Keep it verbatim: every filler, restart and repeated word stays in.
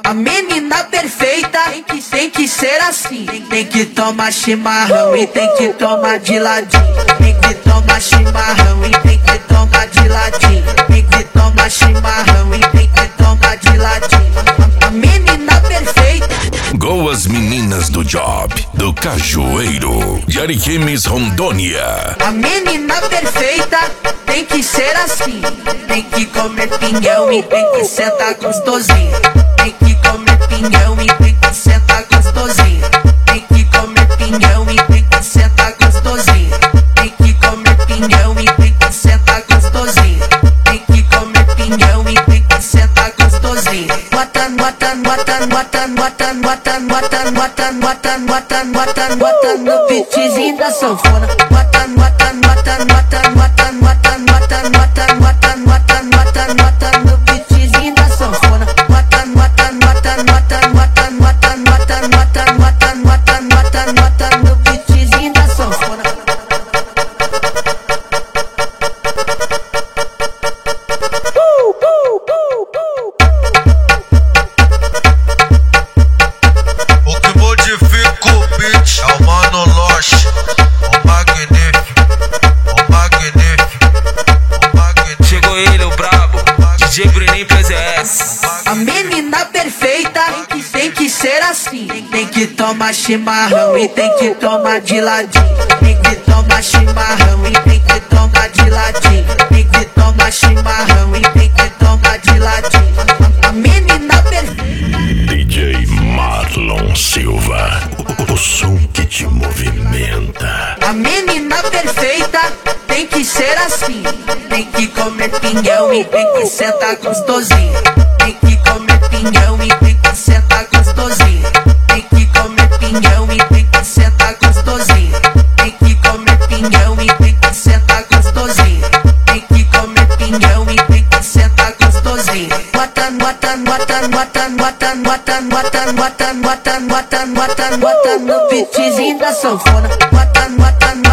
A menina perfeita tem que, tem que ser assim. Tem, tem que tomar chimarrão e tem que tomar de ladinho. Tem que tomar chimarrão e tem que tomar de ladinho. Tem que tomar chimarrão e tem que tomar de ladinho. A, a menina perfeita. Goas Meninas do Job, do Cajueiro, de Ariquemes, Rondônia. A menina perfeita tem que ser assim. Tem que comer pinhão e tem que sentar gostosinho. Tem que comer pinhão e tem que sentar gostosinho. Tem que comer pinhão e tem que sentar gostosinho. Tem que comer pinhão e tem que sentar gostosinho. Tem que comer pinhão e tem que sentar gostosinho. Bota, bota, bota, bota, bota, bota, bota, bota, bota, bota, bota, bota no beatzinho da sanfona. Bota, bota, bota, bota, bota, bota, bota, bota, bota, bota, bota, bota no beatzinho da sanfona. Bota, bota, bota, bota, bota, bota, bota, bota, bota, bota, bota, bota no beatzinho da sanfona. O que modifica o beat é o Mano Loche, o magnífico, o magnífico, o magnífico. Chegou ele, o brabo, D J Bruninho P Z S. A menina perfeita tem que, tem que ser assim. Tem, tem que tomar chimarrão e tem que tomar de ladinho. Tem que tomar chimarrão e tem que tomar de ladinho. Tem que tomar chimarrão e tem que tomar de ladinho. A, a menina perfeita. D J Marlon Silva, o, o som que te movimenta. A menina perfeita tem que ser assim. Tem que comer pinhão e tem que sentar gostosinho. Tem que comer pinhão e tem que sentar gostosinho. Tem que comer pinhão e tem que sentar gostosinho. Tem que comer pinhão e tem que sentar gostosinho. Tem que comer pinhão e tem que sentar gostosinho. Bota, bota, bota, bota, bota, bota, bota, bota, bota, bota, bota, bota no beatzinho da sanfona. Bota, bota,